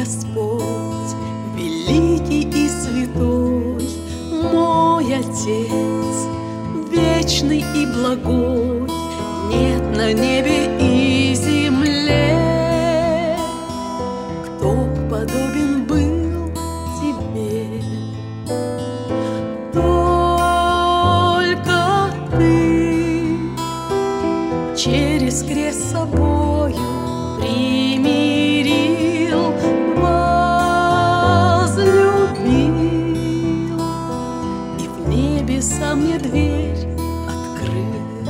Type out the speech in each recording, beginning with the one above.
Господь, великий и святой, мой Отец, вечный и благой, нет на небе и земле, кто б подобен был тебе. Только ты через крест собою примирил, возлюбил и в небеса мне дверь открыл.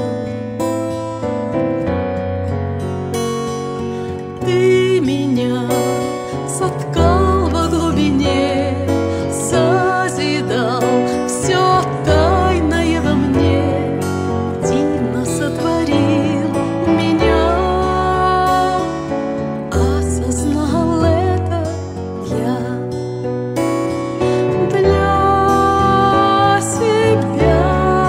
Ты меня соткал во глубине, созидал все тайное во мне, дивно сотворил меня. Осознал это я для себя,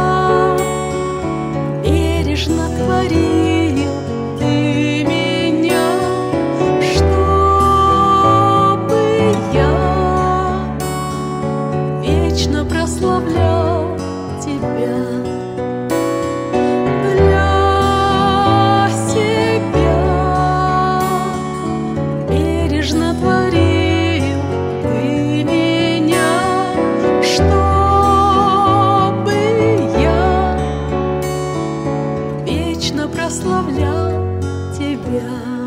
бережно творил ты меня, чтобы я вечно прославлял тебя. Для себя бережно творил ты меня, чтобы я вечно прославлял тебя.